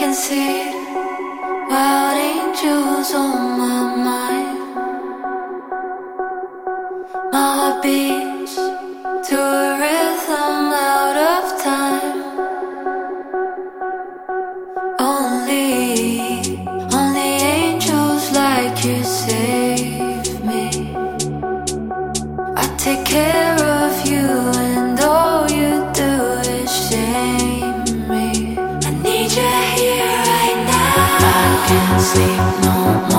can see wild angels on my mind. My heart beats to a rhythm out of time. Only angels like you save me. I take care of you and all you do is shame me. I need you here right now. I can't sleep no more.